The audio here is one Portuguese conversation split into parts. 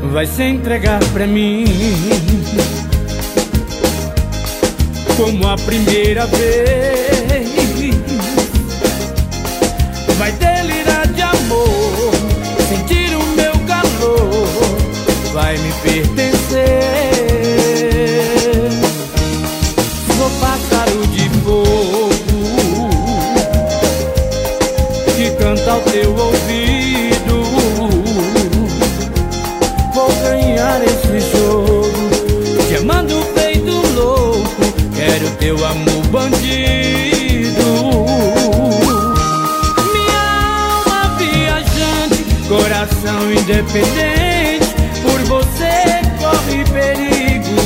vai se entregar pra mim como a primeira vez. Vai delirar de amor, sentir o meu calor, vai me pertencer. Sou pássaro de fogo que canta ao teu ouvido. Vou ganhar esse jogo, te amando feito louco, quero teu amor bandido. Minha alma viajante, coração independente, por você corre perigo.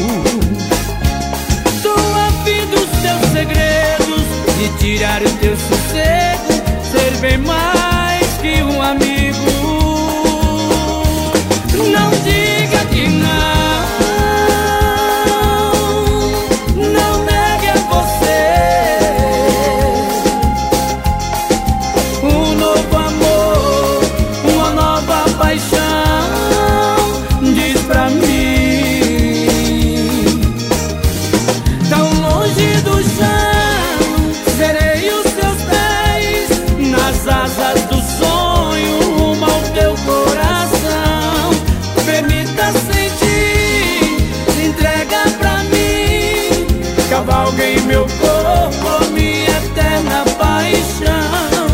Tô a fim dos teus segredos, de tirar o teu sossego, ser bem mais que um amigo. Não diga que não, não negue a você um novo amor, uma nova paixão. Diz pra mim, tão longe do chão, serei os teus pés, nas asas do sonho, rumo ao teu coração. Permita sentir, se entrega pra mim, cavalga em meu corpo, minha eterna paixão.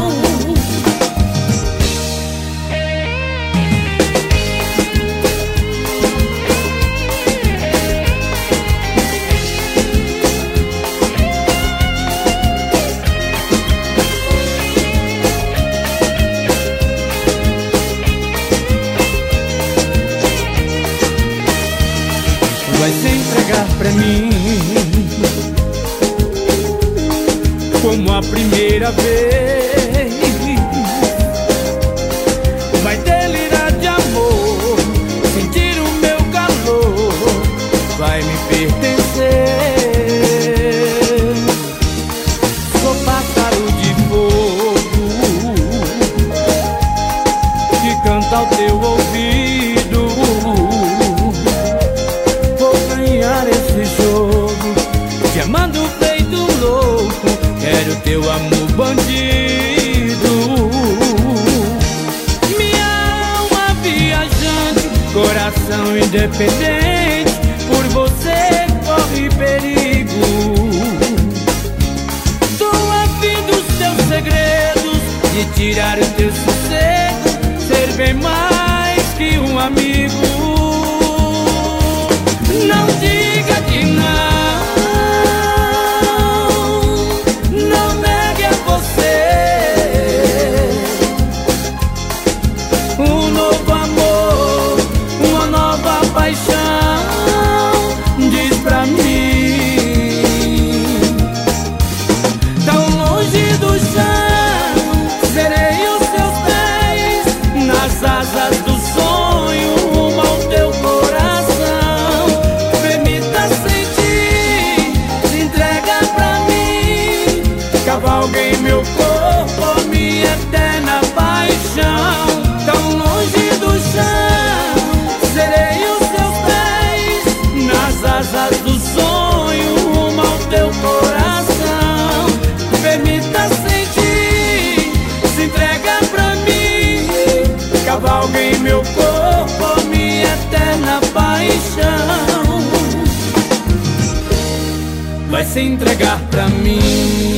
Vai se entregar pra mim como a primeira vez. Vai delirar de amor, sentir o meu calor, vai me pertencer. Sou pássaro de fogo que canta ao teu ouvido. Esse jogo, te amando feito louco, quero teu amor bandido. Minha alma viajante, coração independente, por você corre perigo. Tô a fim dos teus segredos, de tirar o teu sossego, ser bem mais que um amigo. Não diga que não, não negue a você um novo amor, uma nova paixão. Diz pra mim, tão longe do chão, serei os teus pés, nas asas do sonho, rumo ao teu coração. Cavalga em meu corpo, minha eterna paixão. Tão longe do chão, serei os teus pés, nas asas do sonho, rumo ao teu coração. Permita sentir, se entrega pra mim, cavalga em meu corpo, minha eterna paixão. Vai se entregar pra mim.